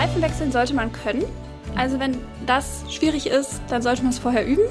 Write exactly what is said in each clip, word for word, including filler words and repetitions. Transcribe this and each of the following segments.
Reifen wechseln sollte man können. Also wenn das schwierig ist, dann sollte man es vorher üben.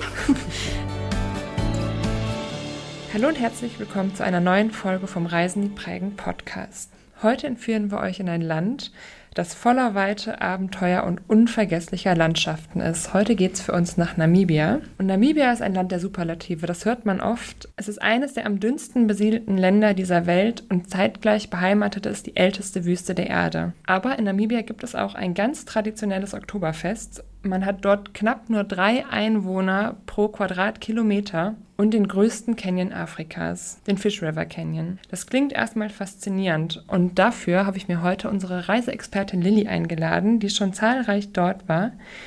Hallo und herzlich willkommen zu einer neuen Folge vom Reisen, die prägen Podcast. Heute entführen wir euch in ein Land, das voller Weite, Abenteuer und unvergesslicher Landschaften ist. Heute geht es für uns nach Namibia. Und Namibia ist ein Land der Superlative, das hört man oft. Es ist eines der am dünnsten besiedelten Länder dieser Welt und zeitgleich beheimatet es die älteste Wüste der Erde. Aber in Namibia gibt es auch ein ganz traditionelles Oktoberfest. Man hat dort knapp nur drei Einwohner pro Quadratkilometer und den größten Canyon Afrikas, den Fish River Canyon. Das klingt erstmal faszinierend und dafür habe ich mir heute unsere Reiseexpertin Lilly eingeladen, die schon zahlreich dort war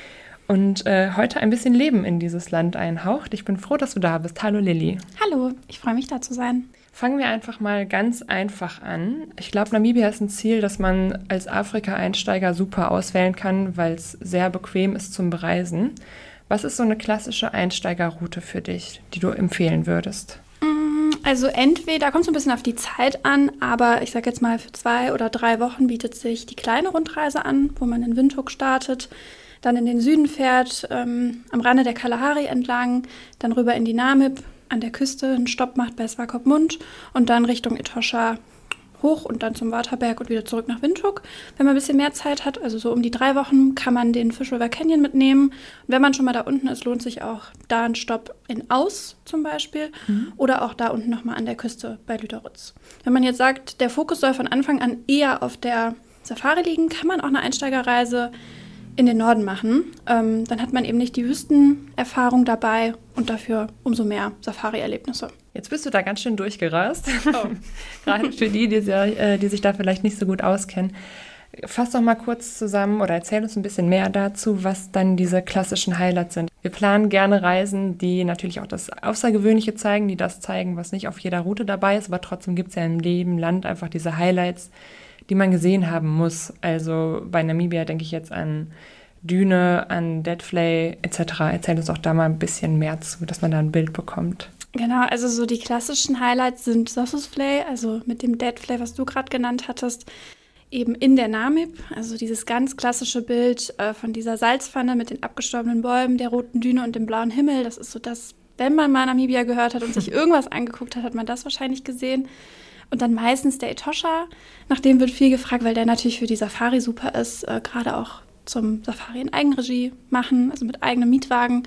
und äh, heute ein bisschen Leben in dieses Land einhaucht. Ich bin froh, dass du da bist. Hallo Lilly. Hallo, ich freue mich da zu sein. Fangen wir einfach mal ganz einfach an. Ich glaube, Namibia ist ein Ziel, das man als Afrika-Einsteiger super auswählen kann, weil es sehr bequem ist zum Bereisen. Was ist so eine klassische Einsteigerroute für dich, die du empfehlen würdest? Also entweder, kommt so ein bisschen auf die Zeit an, aber ich sage jetzt mal, für zwei oder drei Wochen bietet sich die kleine Rundreise an, wo man in Windhoek startet, dann in den Süden fährt, ähm, am Rande der Kalahari entlang, dann rüber in die Namib, an der Küste einen Stopp macht bei Swakopmund und dann Richtung Etosha hoch und dann zum Waterberg und wieder zurück nach Windhoek. Wenn man ein bisschen mehr Zeit hat, also so um die drei Wochen, kann man den Fish River Canyon mitnehmen. Und wenn man schon mal da unten ist, lohnt sich auch da ein Stopp in Aus zum Beispiel mhm. oder auch da unten nochmal an der Küste bei Lüderitz. Wenn man jetzt sagt, der Fokus soll von Anfang an eher auf der Safari liegen, kann man auch eine Einsteigerreise in den Norden machen. Ähm, dann hat man eben nicht die Wüstenerfahrung dabei und dafür umso mehr Safari-Erlebnisse. Jetzt bist du da ganz schön durchgerast. Oh. Gerade für die, die, die sich da vielleicht nicht so gut auskennen. Fass doch mal kurz zusammen oder erzähl uns ein bisschen mehr dazu, was dann diese klassischen Highlights sind. Wir planen gerne Reisen, die natürlich auch das Außergewöhnliche zeigen, die das zeigen, was nicht auf jeder Route dabei ist, aber trotzdem gibt es ja im Leben, Land einfach diese Highlights, die man gesehen haben muss. Also bei Namibia denke ich jetzt an Düne, an Dead Flay et cetera. Erzähl uns auch da mal ein bisschen mehr zu, dass man da ein Bild bekommt. Genau, also so die klassischen Highlights sind Sossusvlei, also mit dem Dead Flay, was du gerade genannt hattest, eben in der Namib. Also dieses ganz klassische Bild äh, von dieser Salzpfanne mit den abgestorbenen Bäumen, der roten Düne und dem blauen Himmel. Das ist so das, wenn man mal Namibia gehört hat und sich irgendwas angeguckt hat, hat man das wahrscheinlich gesehen. Und dann meistens der Etosha, nach dem wird viel gefragt, weil der natürlich für die Safari super ist, äh, gerade auch zum Safari in Eigenregie machen, also mit eigenem Mietwagen.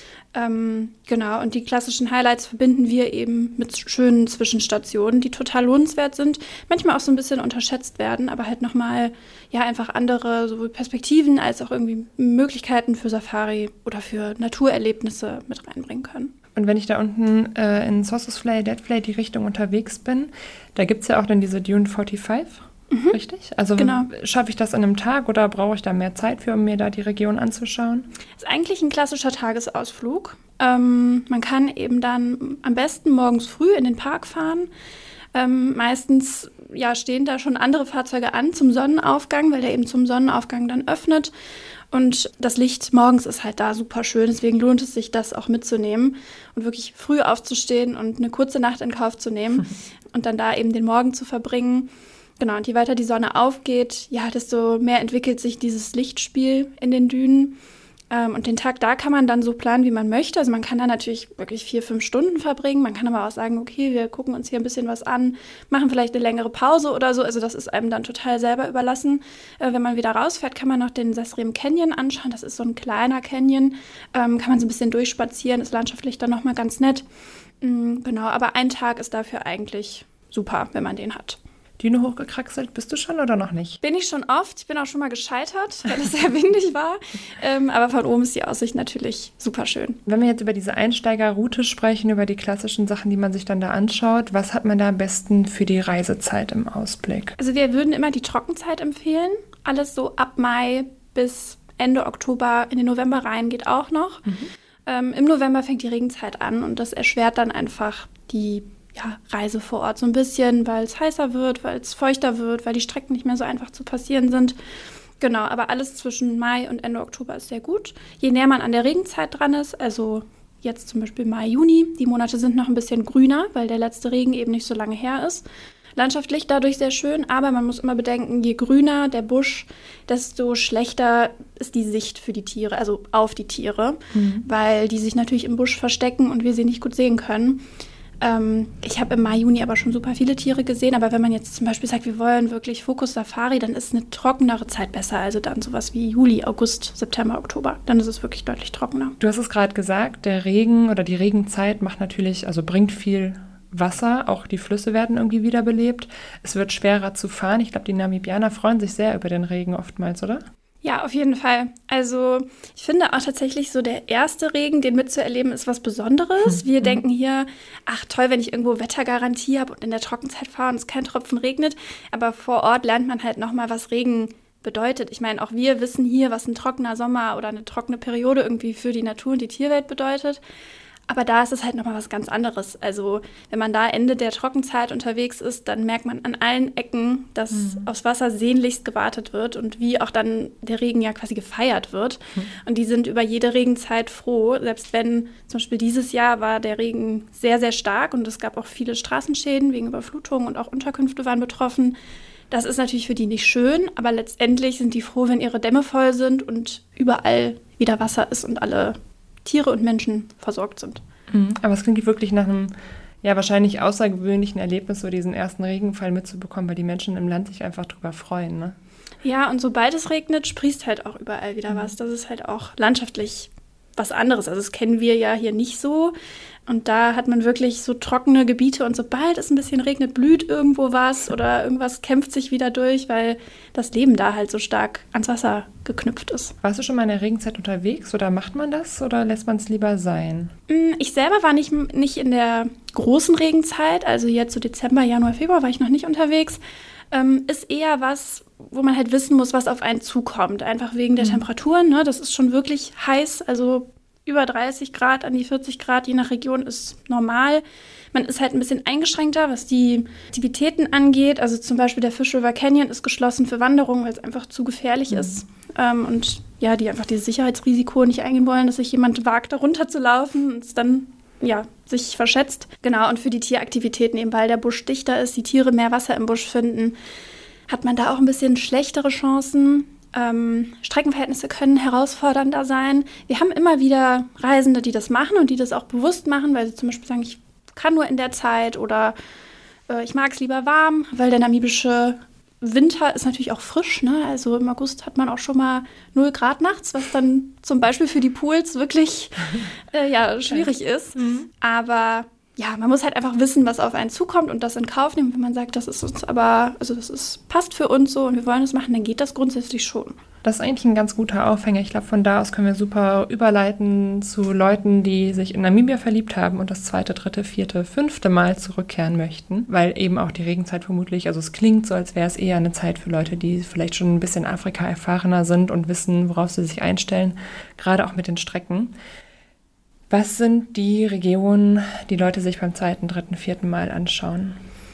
Ähm, genau, und die klassischen Highlights verbinden wir eben mit schönen Zwischenstationen, die total lohnenswert sind, manchmal auch so ein bisschen unterschätzt werden, aber halt nochmal, ja, einfach andere sowohl Perspektiven als auch irgendwie Möglichkeiten für Safari oder für Naturerlebnisse mit reinbringen können. Und wenn ich da unten äh, in Sossusvlei, Dead Flay die Richtung unterwegs bin, da gibt es ja auch dann diese Dune fünfundvierzig, mhm. richtig? Also genau. Schaffe ich das an einem Tag oder brauche ich da mehr Zeit für, um mir da die Region anzuschauen? Das ist eigentlich ein klassischer Tagesausflug. Ähm, man kann eben dann am besten morgens früh in den Park fahren. Ähm, meistens ja, stehen da schon andere Fahrzeuge an zum Sonnenaufgang, weil der eben zum Sonnenaufgang dann öffnet. Und das Licht morgens ist halt da super schön, deswegen lohnt es sich, das auch mitzunehmen und wirklich früh aufzustehen und eine kurze Nacht in Kauf zu nehmen und dann da eben den Morgen zu verbringen. Genau, und je weiter die Sonne aufgeht, ja, desto mehr entwickelt sich dieses Lichtspiel in den Dünen. Ähm, und den Tag da kann man dann so planen, wie man möchte. Also man kann da natürlich wirklich vier, fünf Stunden verbringen. Man kann aber auch sagen, okay, wir gucken uns hier ein bisschen was an, machen vielleicht eine längere Pause oder so. Also das ist einem dann total selber überlassen. Äh, wenn man wieder rausfährt, kann man noch den Sesriem Canyon anschauen. Das ist so ein kleiner Canyon. Ähm, kann man so ein bisschen durchspazieren, ist landschaftlich dann nochmal ganz nett. Mhm, genau, aber ein Tag ist dafür eigentlich super, wenn man den hat. Düne hochgekraxelt, bist du schon oder noch nicht? Bin ich schon oft. Ich bin auch schon mal gescheitert, weil es sehr windig war. Ähm, aber von oben ist die Aussicht natürlich super schön. Wenn wir jetzt über diese Einsteigerroute sprechen, über die klassischen Sachen, die man sich dann da anschaut, was hat man da am besten für die Reisezeit im Ausblick? Also wir würden immer die Trockenzeit empfehlen. Alles so ab Mai bis Ende Oktober, in den November rein geht auch noch. Mhm. Ähm, im November fängt die Regenzeit an und das erschwert dann einfach die Ja, Reise vor Ort so ein bisschen, weil es heißer wird, weil es feuchter wird, weil die Strecken nicht mehr so einfach zu passieren sind. Genau, aber alles zwischen Mai und Ende Oktober ist sehr gut. Je näher man an der Regenzeit dran ist, also jetzt zum Beispiel Mai, Juni, die Monate sind noch ein bisschen grüner, weil der letzte Regen eben nicht so lange her ist. landschaftlich dadurch sehr schön, aber man muss immer bedenken, je grüner der Busch, desto schlechter ist die Sicht für die Tiere, also auf die Tiere, mhm. weil die sich natürlich im Busch verstecken und wir sie nicht gut sehen können. Ähm, ich habe im Mai, Juni aber schon super viele Tiere gesehen, aber wenn man jetzt zum Beispiel sagt, wir wollen wirklich Fokus Safari, dann ist eine trockenere Zeit besser, also dann sowas wie Juli, August, September, Oktober, dann ist es wirklich deutlich trockener. Du hast es gerade gesagt, der Regen oder die Regenzeit macht natürlich, also bringt viel Wasser, auch die Flüsse werden irgendwie wiederbelebt. Es wird schwerer zu fahren. Ich glaube, die Namibianer freuen sich sehr über den Regen oftmals, oder? Ja, auf jeden Fall. Also ich finde auch tatsächlich so der erste Regen, den mitzuerleben, ist was Besonderes. Wir mhm. denken hier, ach toll, wenn ich irgendwo Wettergarantie habe und in der Trockenzeit fahre und es kein Tropfen regnet. Aber vor Ort lernt man halt nochmal, was Regen bedeutet. Ich meine, auch wir wissen hier, was ein trockener Sommer oder eine trockene Periode irgendwie für die Natur und die Tierwelt bedeutet. Aber da ist es halt nochmal was ganz anderes. Also wenn man da Ende der Trockenzeit unterwegs ist, dann merkt man an allen Ecken, dass mhm. aufs Wasser sehnlichst gewartet wird und wie auch dann der Regen ja quasi gefeiert wird. Mhm. Und die sind über jede Regenzeit froh, selbst wenn zum Beispiel dieses Jahr war der Regen sehr, sehr stark und es gab auch viele Straßenschäden wegen Überflutungen und auch Unterkünfte waren betroffen. Das ist natürlich für die nicht schön, aber letztendlich sind die froh, wenn ihre Dämme voll sind und überall wieder Wasser ist und alle Tiere und Menschen versorgt sind. Mhm. Aber es klingt wirklich nach einem ja wahrscheinlich außergewöhnlichen Erlebnis, so diesen ersten Regenfall mitzubekommen, weil die Menschen im Land sich einfach drüber freuen, ne? Ja, und sobald es regnet, sprießt halt auch überall wieder mhm. was. Das ist halt auch landschaftlich was anderes. Also das kennen wir ja hier nicht so. Und da hat man wirklich so trockene Gebiete und sobald es ein bisschen regnet, blüht irgendwo was oder irgendwas kämpft sich wieder durch, weil das Leben da halt so stark ans Wasser geknüpft ist. Warst du schon mal in der Regenzeit unterwegs oder macht man das oder lässt man es lieber sein? Ich selber war nicht, nicht in der großen Regenzeit, also jetzt so Dezember, Januar, Februar war ich noch nicht unterwegs. Ähm, ist eher was, wo man halt wissen muss, was auf einen zukommt, einfach wegen der mhm. Temperaturen. Ne? Das ist schon wirklich heiß, also über dreißig Grad, an die vierzig Grad, je nach Region ist normal. Man ist halt ein bisschen eingeschränkter, was die Aktivitäten angeht. Also zum Beispiel der Fish River Canyon ist geschlossen für Wanderungen, weil es einfach zu gefährlich mhm. ist. Ähm, und ja, die einfach dieses Sicherheitsrisiko nicht eingehen wollen, dass sich jemand wagt, da runter zu laufen und es dann ja, sich verschätzt. Genau, und für die Tieraktivitäten, eben weil der Busch dichter ist, die Tiere mehr Wasser im Busch finden, hat man da auch ein bisschen schlechtere Chancen. Ähm, Streckenverhältnisse können herausfordernder sein. Wir haben immer wieder Reisende, die das machen und die das auch bewusst machen, weil sie zum Beispiel sagen, ich kann nur in der Zeit oder äh, ich mag es lieber warm, weil der namibische Winter ist natürlich auch frisch, ne? Also im August hat man auch schon mal null Grad nachts, was dann zum Beispiel für die Pools wirklich äh, ja, schwierig ist. Mhm. Aber ja, man muss halt einfach wissen, was auf einen zukommt und das in Kauf nehmen. Wenn man sagt, das ist uns aber, also das ist, passt für uns so und wir wollen das machen, dann geht das grundsätzlich schon. Das ist eigentlich ein ganz guter Aufhänger. Ich glaube, von da aus können wir super überleiten zu Leuten, die sich in Namibia verliebt haben und das zweite, dritte, vierte, fünfte Mal zurückkehren möchten, weil eben auch die Regenzeit vermutlich, also es klingt so, als wäre es eher eine Zeit für Leute, die vielleicht schon ein bisschen Afrika erfahrener sind und wissen, worauf sie sich einstellen, gerade auch mit den Strecken. Was sind die Regionen, die Leute sich beim zweiten, dritten, vierten Mal anschauen?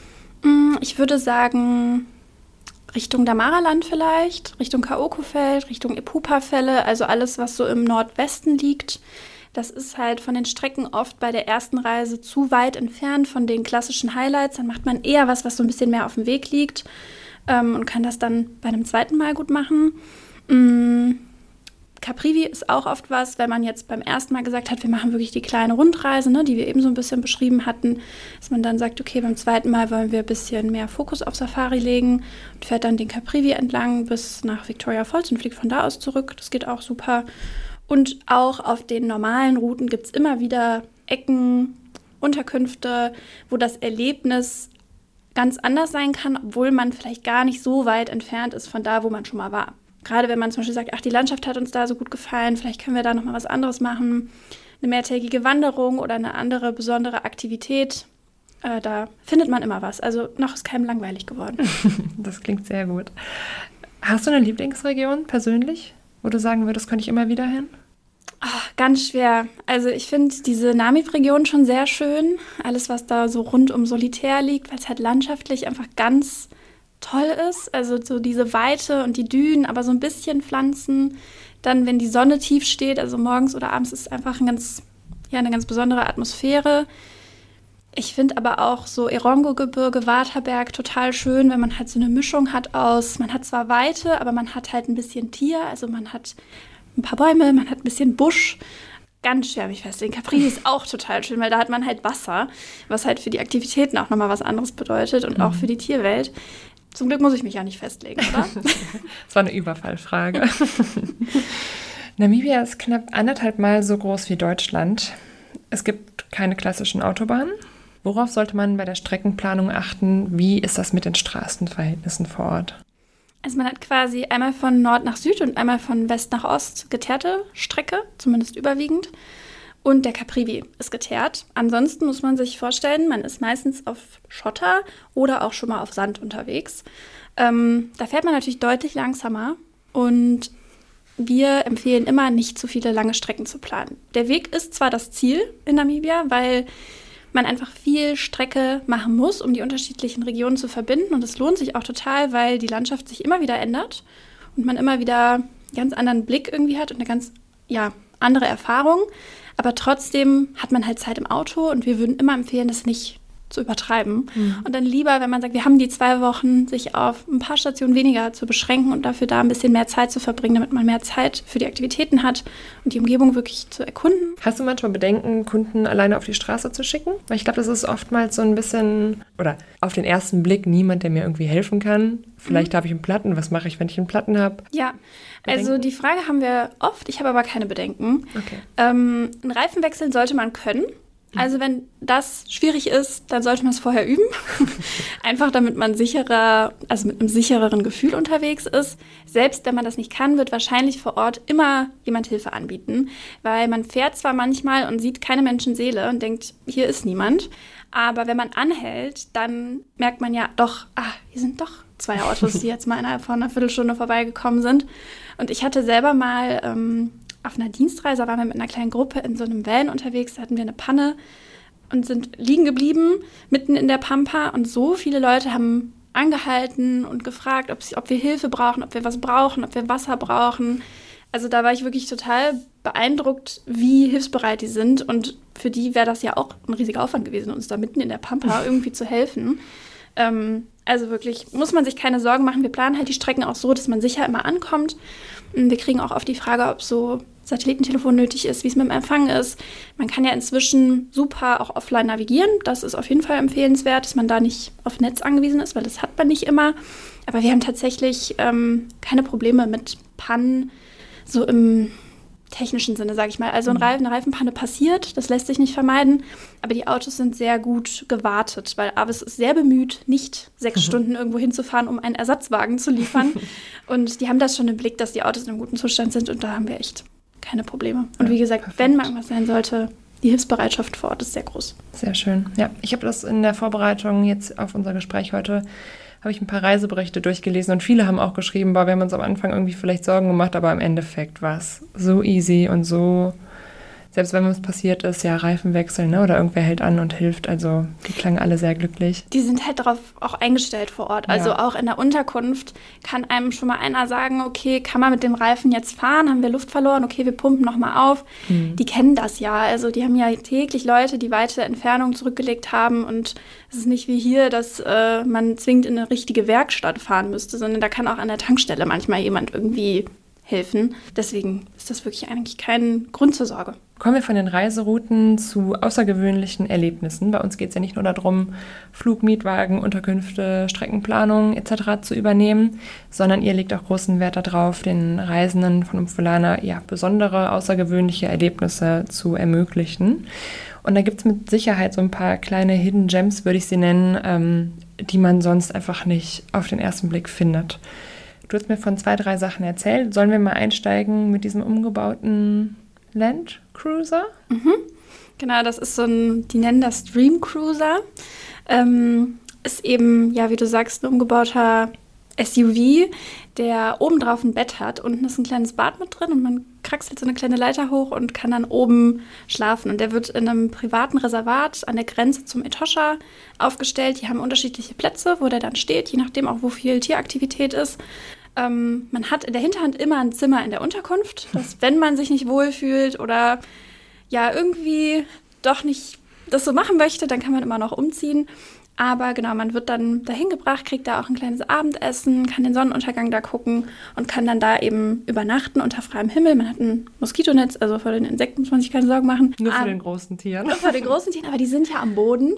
Ich würde sagen, Richtung Damaraland vielleicht, Richtung Kaokofeld, Richtung Epupa-Fälle, also alles, was so im Nordwesten liegt. Das ist halt von den Strecken oft bei der ersten Reise zu weit entfernt von den klassischen Highlights. Dann macht man eher was, was so ein bisschen mehr auf dem Weg liegt ähm, und kann das dann bei einem zweiten Mal gut machen. Mm. Caprivi ist auch oft was, wenn man jetzt beim ersten Mal gesagt hat, wir machen wirklich die kleine Rundreise, ne, die wir eben so ein bisschen beschrieben hatten, dass man dann sagt, okay, beim zweiten Mal wollen wir ein bisschen mehr Fokus auf Safari legen und fährt dann den Caprivi entlang bis nach Victoria Falls und fliegt von da aus zurück. Das geht auch super. Und auch auf den normalen Routen gibt es immer wieder Ecken, Unterkünfte, wo das Erlebnis ganz anders sein kann, obwohl man vielleicht gar nicht so weit entfernt ist von da, wo man schon mal war. Gerade wenn man zum Beispiel sagt, ach, die Landschaft hat uns da so gut gefallen, vielleicht können wir da nochmal was anderes machen, eine mehrtägige Wanderung oder eine andere besondere Aktivität, äh, da findet man immer was. Also noch ist keinem langweilig geworden. Das klingt sehr gut. Hast du eine Lieblingsregion persönlich, wo du sagen würdest, könnte ich immer wieder hin? Ach, ganz schwer. Also ich finde diese Namib-Region schon sehr schön. Alles, was da so rund um Solitär liegt, weil es halt landschaftlich einfach ganz toll ist, also so diese Weite und die Dünen, aber so ein bisschen Pflanzen. Dann, wenn die Sonne tief steht, also morgens oder abends, ist es einfach ein ganz, ja, eine ganz besondere Atmosphäre. Ich finde aber auch so Erongo-Gebirge, Waterberg total schön, wenn man halt so eine Mischung hat aus, man hat zwar Weite, aber man hat halt ein bisschen Tier, also man hat ein paar Bäume, man hat ein bisschen Busch. Ganz schwer mich festlegen. Capri ist auch total schön, weil da hat man halt Wasser, was halt für die Aktivitäten auch nochmal was anderes bedeutet und mhm. auch für die Tierwelt. Zum Glück muss ich mich ja nicht festlegen, oder? Das war eine Überfallfrage. Namibia ist knapp anderthalb Mal so groß wie Deutschland. Es gibt keine klassischen Autobahnen. Worauf sollte man bei der Streckenplanung achten? Wie ist das mit den Straßenverhältnissen vor Ort? Also man hat quasi einmal von Nord nach Süd und einmal von West nach Ost geteerte Strecke, zumindest überwiegend. Und der Caprivi ist geteert. Ansonsten muss man sich vorstellen, man ist meistens auf Schotter oder auch schon mal auf Sand unterwegs. Ähm, da fährt man natürlich deutlich langsamer und wir empfehlen immer, nicht zu viele lange Strecken zu planen. Der Weg ist zwar das Ziel in Namibia, weil man einfach viel Strecke machen muss, um die unterschiedlichen Regionen zu verbinden. Und es lohnt sich auch total, weil die Landschaft sich immer wieder ändert und man immer wieder einen ganz anderen Blick irgendwie hat und eine ganz ja, andere Erfahrung. Aber trotzdem hat man halt Zeit im Auto und wir würden immer empfehlen, das nicht zu übertreiben. Mhm. Und dann lieber, wenn man sagt, wir haben die zwei Wochen, sich auf ein paar Stationen weniger zu beschränken und dafür da ein bisschen mehr Zeit zu verbringen, damit man mehr Zeit für die Aktivitäten hat und die Umgebung wirklich zu erkunden. Hast du manchmal Bedenken, Kunden alleine auf die Straße zu schicken? Weil ich glaube, das ist oftmals so ein bisschen, oder auf den ersten Blick niemand, der mir irgendwie helfen kann. Vielleicht mhm. habe ich einen Platten. Was mache ich, wenn ich einen Platten habe? Ja, Bedenken? Also die Frage haben wir oft. Ich habe aber keine Bedenken. Okay. Ähm, einen Reifen wechseln sollte man können. Also wenn das schwierig ist, dann sollte man es vorher üben. Einfach damit man sicherer, also mit einem sichereren Gefühl unterwegs ist. Selbst wenn man das nicht kann, wird wahrscheinlich vor Ort immer jemand Hilfe anbieten. Weil man fährt zwar manchmal und sieht keine Menschenseele und denkt, hier ist niemand. Aber wenn man anhält, dann merkt man ja doch, ah, hier sind doch zwei Autos, die jetzt mal innerhalb von einer Viertelstunde vorbeigekommen sind. Und ich hatte selber mal ähm, auf einer Dienstreise, waren wir mit einer kleinen Gruppe in so einem Van unterwegs, da hatten wir eine Panne und sind liegen geblieben, mitten in der Pampa. Und so viele Leute haben angehalten und gefragt, ob, sie, ob wir Hilfe brauchen, ob wir was brauchen, ob wir Wasser brauchen. Also da war ich wirklich total beeindruckt, wie hilfsbereit die sind. Und für die wäre das ja auch ein riesiger Aufwand gewesen, uns da mitten in der Pampa irgendwie zu helfen. Ähm, also wirklich, muss man sich keine Sorgen machen. Wir planen halt die Strecken auch so, dass man sicher immer ankommt. Wir kriegen auch oft die Frage, ob so Satellitentelefon nötig ist, wie es mit dem Empfang ist. Man kann ja inzwischen super auch offline navigieren. Das ist auf jeden Fall empfehlenswert, dass man da nicht auf Netz angewiesen ist, weil das hat man nicht immer. Aber wir haben tatsächlich ähm, keine Probleme mit Pannen, so im technischen Sinne, sage ich mal. Also ein Reifen, eine Reifenpanne passiert, das lässt sich nicht vermeiden, aber die Autos sind sehr gut gewartet, weil Avis ist sehr bemüht, nicht sechs mhm. Stunden irgendwo hinzufahren, um einen Ersatzwagen zu liefern. Und die haben das schon im Blick, dass die Autos in einem guten Zustand sind und da haben wir echt keine Probleme. Und wie gesagt, perfekt. Wenn mal irgendwas sein sollte, die Hilfsbereitschaft vor Ort ist sehr groß. Sehr schön. Ja, ich habe das in der Vorbereitung jetzt auf unser Gespräch heute habe ich ein paar Reiseberichte durchgelesen und viele haben auch geschrieben, boah, wir haben uns am Anfang irgendwie vielleicht Sorgen gemacht, aber im Endeffekt war es so easy und so, selbst wenn was passiert ist, ja, Reifen wechseln, ne, oder irgendwer hält an und hilft, also die klangen alle sehr glücklich. Die sind halt darauf auch eingestellt vor Ort, also ja. Auch in der Unterkunft kann einem schon mal einer sagen, okay, kann man mit dem Reifen jetzt fahren, haben wir Luft verloren, okay, wir pumpen nochmal auf. Mhm. Die kennen das ja, also die haben ja täglich Leute, die weite Entfernungen zurückgelegt haben und es ist nicht wie hier, dass äh, man zwingend in eine richtige Werkstatt fahren müsste, sondern da kann auch an der Tankstelle manchmal jemand irgendwie helfen. Deswegen ist das wirklich eigentlich kein Grund zur Sorge. Kommen wir von den Reiserouten zu außergewöhnlichen Erlebnissen. Bei uns geht es ja nicht nur darum, Flug, Mietwagen, Unterkünfte, Streckenplanung et cetera zu übernehmen, sondern ihr legt auch großen Wert darauf, den Reisenden von Umfulana ja, besondere, außergewöhnliche Erlebnisse zu ermöglichen. Und da gibt es mit Sicherheit so ein paar kleine Hidden Gems, würde ich sie nennen, ähm, die man sonst einfach nicht auf den ersten Blick findet. Du hast mir von zwei, drei Sachen erzählt. Sollen wir mal einsteigen mit diesem umgebauten Land Cruiser? Mhm. Genau, das ist so ein, die nennen das Dream Cruiser. Ähm, ist eben, ja, wie du sagst, ein umgebauter S U V, der oben drauf ein Bett hat. Unten ist ein kleines Bad mit drin und man kraxelt so eine kleine Leiter hoch und kann dann oben schlafen. Und der wird in einem privaten Reservat an der Grenze zum Etosha aufgestellt. Die haben unterschiedliche Plätze, wo der dann steht, je nachdem auch, wo viel Tieraktivität ist. Ähm, man hat in der Hinterhand immer ein Zimmer in der Unterkunft, dass wenn man sich nicht wohlfühlt oder ja irgendwie doch nicht das so machen möchte, dann kann man immer noch umziehen. Aber genau, man wird dann dahin gebracht, kriegt da auch ein kleines Abendessen, kann den Sonnenuntergang da gucken und kann dann da eben übernachten unter freiem Himmel. Man hat ein Moskitonetz, also vor den Insekten muss man sich keine Sorgen machen. Nur vor aber, den großen Tieren. Nur vor den großen Tieren, aber die sind ja am Boden.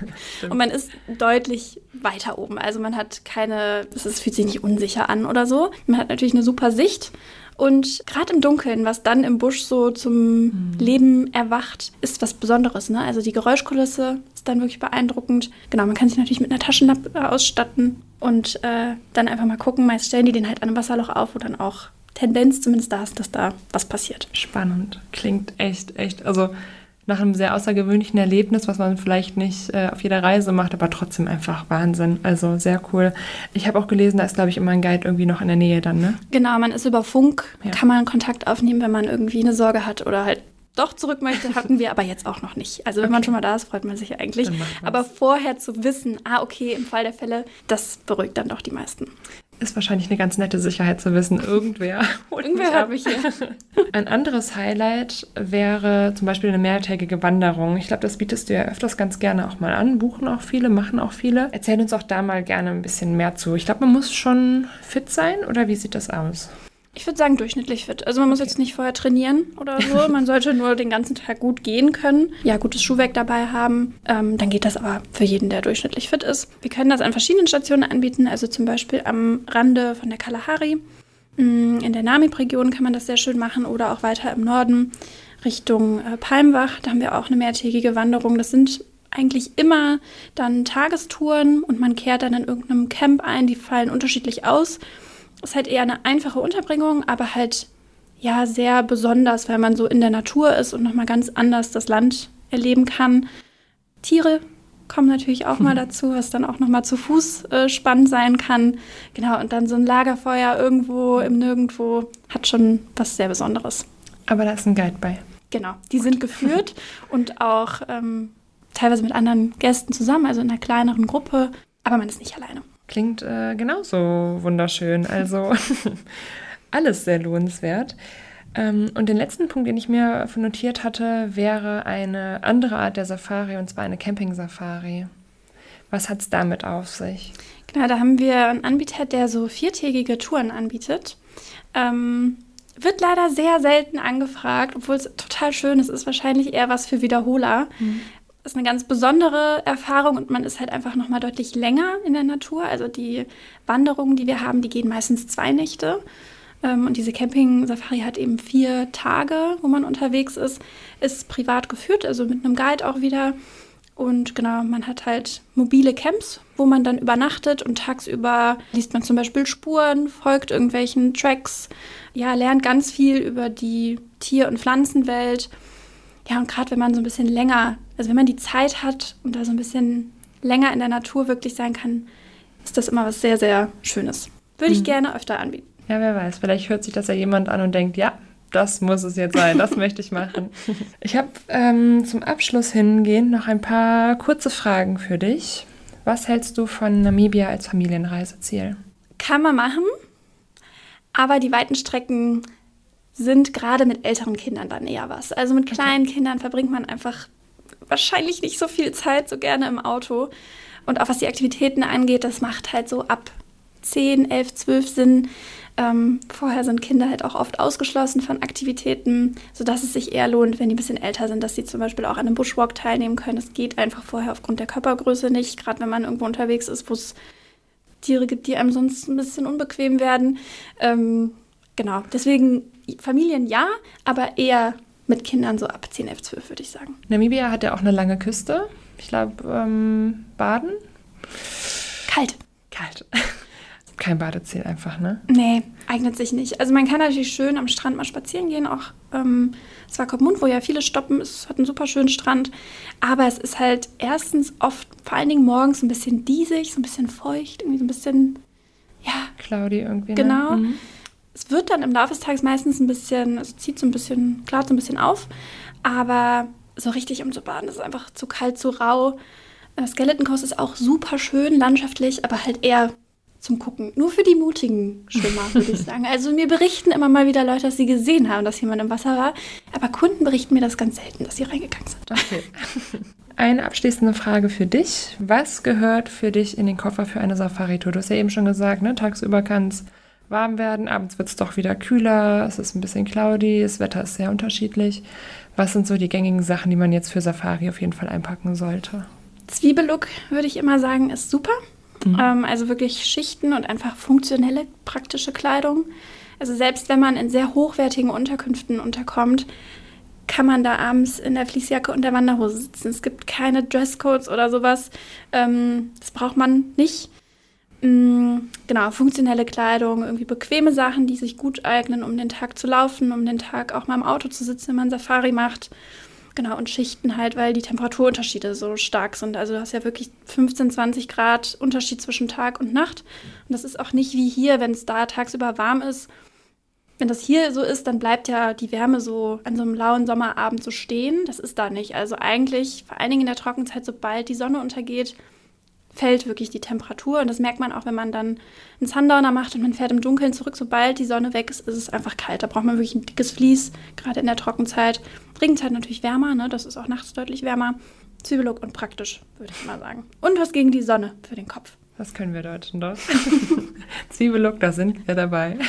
Und man ist deutlich weiter oben. Also man hat keine, es fühlt sich nicht unsicher an oder so. Man hat natürlich eine super Sicht. Und gerade im Dunkeln, was dann im Busch so zum mhm. Leben erwacht, ist was Besonderes. Ne? Also die Geräuschkulisse ist dann wirklich beeindruckend. Genau, man kann sich natürlich mit einer Taschenlampe ausstatten und äh, dann einfach mal gucken. Meist stellen die den halt an einem Wasserloch auf, wo dann auch Tendenz zumindest da ist, dass da was passiert. Spannend. Klingt echt, echt, also nach einem sehr außergewöhnlichen Erlebnis, was man vielleicht nicht äh, auf jeder Reise macht, aber trotzdem einfach Wahnsinn. Also sehr cool. Ich habe auch gelesen, da ist, glaube ich, immer ein Guide irgendwie noch in der Nähe dann, ne? Genau, man ist über Funk, ja. kann man Kontakt aufnehmen, wenn man irgendwie eine Sorge hat oder halt doch zurück möchte, hatten wir aber jetzt auch noch nicht. Also wenn okay. man schon mal da ist, freut man sich eigentlich. Aber vorher zu wissen, ah okay, im Fall der Fälle, das beruhigt dann doch die meisten. Ist wahrscheinlich eine ganz nette Sicherheit zu wissen, irgendwer holt irgendwer hört mich hier. Ein anderes Highlight wäre zum Beispiel eine mehrtägige Wanderung. Ich glaube, das bietest du ja öfters ganz gerne auch mal an. Buchen auch viele, machen auch viele. Erzähl uns auch da mal gerne ein bisschen mehr zu. Ich glaube, man muss schon fit sein, oder wie sieht das aus? Ich würde sagen, durchschnittlich fit. Also man muss okay. jetzt nicht vorher trainieren oder so. Man sollte nur den ganzen Tag gut gehen können. Ja, gutes Schuhwerk dabei haben. Ähm, dann geht das aber für jeden, der durchschnittlich fit ist. Wir können das an verschiedenen Stationen anbieten. Also zum Beispiel am Rande von der Kalahari. In der Namib-Region kann man das sehr schön machen. Oder auch weiter im Norden Richtung äh, Palmwach. Da haben wir auch eine mehrtägige Wanderung. Das sind eigentlich immer dann Tagestouren. Und man kehrt dann in irgendeinem Camp ein. Die fallen unterschiedlich aus. Ist halt eher eine einfache Unterbringung, aber halt ja sehr besonders, weil man so in der Natur ist und nochmal ganz anders das Land erleben kann. Tiere kommen natürlich auch mal dazu, was dann auch nochmal zu Fuß äh, spannend sein kann. Genau, und dann so ein Lagerfeuer irgendwo im Nirgendwo hat schon was sehr Besonderes. Aber da ist ein Guide bei. Genau, die sind geführt und auch ähm, teilweise mit anderen Gästen zusammen, also in einer kleineren Gruppe, aber man ist nicht alleine. Klingt äh, genauso wunderschön, also alles sehr lohnenswert. Ähm, und den letzten Punkt, den ich mir notiert hatte, wäre eine andere Art der Safari, und zwar eine Camping-Safari. Was hat es damit auf sich? Genau, da haben wir einen Anbieter, der so viertägige Touren anbietet. Ähm, wird leider sehr selten angefragt, obwohl es total schön ist. Ist wahrscheinlich eher was für Wiederholer. Mhm. Das ist eine ganz besondere Erfahrung und man ist halt einfach noch mal deutlich länger in der Natur. Also die Wanderungen, die wir haben, die gehen meistens zwei Nächte. Und diese Camping-Safari hat eben vier Tage, wo man unterwegs ist. Ist privat geführt, also mit einem Guide auch wieder. Und genau, man hat halt mobile Camps, wo man dann übernachtet und tagsüber liest man zum Beispiel Spuren, folgt irgendwelchen Tracks, ja, lernt ganz viel über die Tier- und Pflanzenwelt. Ja, und gerade wenn man so ein bisschen länger, also wenn man die Zeit hat und da so ein bisschen länger in der Natur wirklich sein kann, ist das immer was sehr, sehr Schönes. Würde ich mhm. gerne öfter anbieten. Ja, wer weiß, vielleicht hört sich das ja jemand an und denkt, ja, das muss es jetzt sein, das möchte ich machen. Ich habe ähm, zum Abschluss hingehend noch ein paar kurze Fragen für dich. Was hältst du von Namibia als Familienreiseziel? Kann man machen, aber die weiten Strecken sind gerade mit älteren Kindern dann eher was. Also mit kleinen okay. Kindern verbringt man einfach wahrscheinlich nicht so viel Zeit so gerne im Auto. Und auch was die Aktivitäten angeht, das macht halt so ab zehn, elf, zwölf Sinn. Ähm, vorher sind Kinder halt auch oft ausgeschlossen von Aktivitäten, sodass es sich eher lohnt, wenn die ein bisschen älter sind, dass sie zum Beispiel auch an einem Bushwalk teilnehmen können. Das geht einfach vorher aufgrund der Körpergröße nicht, gerade wenn man irgendwo unterwegs ist, wo es Tiere gibt, die einem sonst ein bisschen unbequem werden. Ähm, genau, deswegen Familien ja, aber eher mit Kindern so ab zehn, elf, zwölf, würde ich sagen. Namibia hat ja auch eine lange Küste. Ich glaube, ähm, Baden? Kalt. Kalt. Kein Badeziel einfach, ne? Nee, eignet sich nicht. Also man kann natürlich schön am Strand mal spazieren gehen, auch ähm, Swakopmund, wo ja viele stoppen, es hat einen super schönen Strand, aber es ist halt erstens oft, vor allen Dingen morgens, ein bisschen diesig, so ein bisschen feucht, irgendwie so ein bisschen, ja. Cloudy irgendwie, ne? Genau. Mhm. Es wird dann im Laufe des Tages meistens ein bisschen, es zieht so ein bisschen, klart so ein bisschen auf, aber so richtig um zu baden ist einfach zu kalt, zu rau. Skeleton Coast ist auch super schön, landschaftlich, aber halt eher zum Gucken. Nur für die mutigen Schwimmer, würde ich sagen. Also mir berichten immer mal wieder Leute, dass sie gesehen haben, dass jemand im Wasser war. Aber Kunden berichten mir das ganz selten, dass sie reingegangen sind. Okay. Eine abschließende Frage für dich. Was gehört für dich in den Koffer für eine Safari-Tour? Du hast ja eben schon gesagt, ne? Tagsüber kann es warm werden, abends wird es doch wieder kühler, es ist ein bisschen cloudy, das Wetter ist sehr unterschiedlich. Was sind so die gängigen Sachen, die man jetzt für Safari auf jeden Fall einpacken sollte? Zwiebellook, würde ich immer sagen, ist super. Mhm. Ähm, also wirklich Schichten und einfach funktionelle, praktische Kleidung. Also selbst wenn man in sehr hochwertigen Unterkünften unterkommt, kann man da abends in der Fließjacke und der Wanderhose sitzen. Es gibt keine Dresscodes oder sowas. Ähm, das braucht man nicht. Mhm, genau, funktionelle Kleidung, irgendwie bequeme Sachen, die sich gut eignen, um den Tag zu laufen, um den Tag auch mal im Auto zu sitzen, wenn man Safari macht. Genau, und Schichten halt, weil die Temperaturunterschiede so stark sind. Also du hast ja wirklich fünfzehn, zwanzig Grad Unterschied zwischen Tag und Nacht. Und das ist auch nicht wie hier, wenn es da tagsüber warm ist. Wenn das hier so ist, dann bleibt ja die Wärme so an so einem lauen Sommerabend so stehen. Das ist da nicht. Also eigentlich, vor allen Dingen in der Trockenzeit, sobald die Sonne untergeht, fällt wirklich die Temperatur. Und das merkt man auch, wenn man dann einen Sundowner macht und man fährt im Dunkeln zurück. Sobald die Sonne weg ist, ist es einfach kalt. Da braucht man wirklich ein dickes Vlies, gerade in der Trockenzeit. Regenzeit natürlich wärmer, ne? Das ist auch nachts deutlich wärmer. Zwiebellook und praktisch, würde ich mal sagen. Und was gegen die Sonne für den Kopf. Das können wir Deutschen doch. Zwiebellook, da sind wir dabei.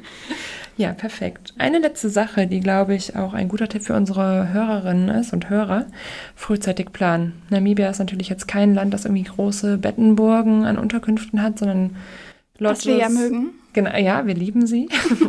Ja, perfekt. Eine letzte Sache, die, glaube ich, auch ein guter Tipp für unsere Hörerinnen ist und Hörer, frühzeitig planen. Namibia ist natürlich jetzt kein Land, das irgendwie große Bettenburgen an Unterkünften hat, sondern Lodges. Was wir ja mögen. Genau, ja, wir lieben sie.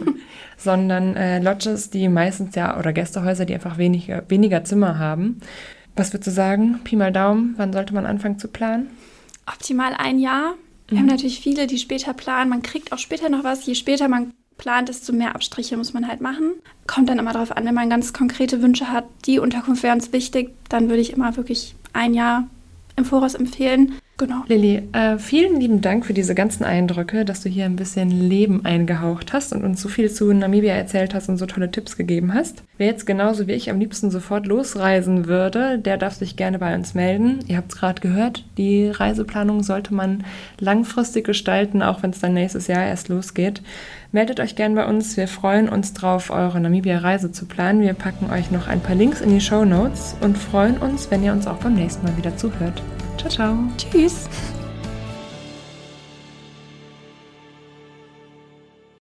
sondern äh, Lodges, die meistens ja, oder Gästehäuser, die einfach weniger, weniger Zimmer haben. Was würdest du sagen? Pi mal Daumen, wann sollte man anfangen zu planen? Optimal ein Jahr. Wir mhm. haben natürlich viele, die später planen. Man kriegt auch später noch was. Je später man plant, desto mehr Abstriche muss man halt machen. Kommt dann immer darauf an, wenn man ganz konkrete Wünsche hat, die Unterkunft wäre uns wichtig, dann würde ich immer wirklich ein Jahr im Voraus empfehlen. Genau. Lilly, äh, vielen lieben Dank für diese ganzen Eindrücke, dass du hier ein bisschen Leben eingehaucht hast und uns so viel zu Namibia erzählt hast und so tolle Tipps gegeben hast. Wer jetzt genauso wie ich am liebsten sofort losreisen würde, der darf sich gerne bei uns melden. Ihr habt es gerade gehört, die Reiseplanung sollte man langfristig gestalten, auch wenn es dann nächstes Jahr erst losgeht. Meldet euch gerne bei uns. Wir freuen uns drauf, eure Namibia-Reise zu planen. Wir packen euch noch ein paar Links in die Shownotes und freuen uns, wenn ihr uns auch beim nächsten Mal wieder zuhört. Ciao, ciao. Tschüss.